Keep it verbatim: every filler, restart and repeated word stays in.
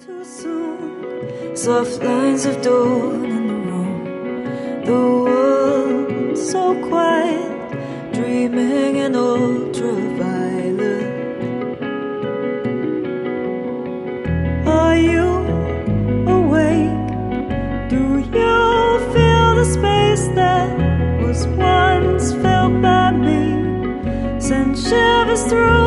Too soon, soft lines of dawn in the room, the world so quiet, dreaming in ultraviolet. Are you awake? Do you feel the space that was once felt by me? Send shivers through